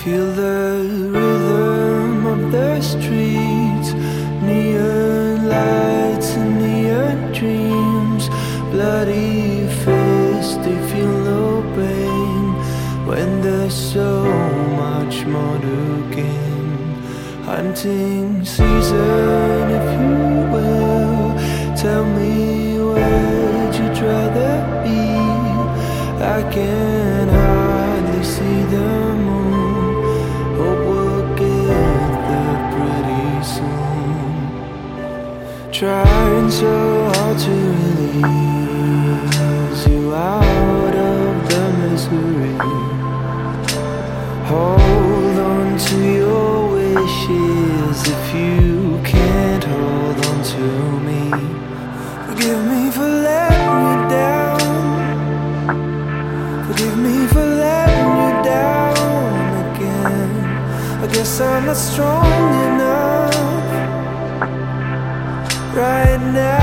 Feel the rhythm of the streets, neon lights and neon dreams. Bloody fists, they feel no pain when there's so much more to gain. Hunting season, if you will, tell me where'd you rather be? I can hardly see the moon. Hope we'll get there pretty soon. Trying so hard to release you out of the misery. Hold on to your wishes if you can't hold on to me. Forgive me for letting you down. Forgive me for letting you down again. I guess I'm not strong enough right now.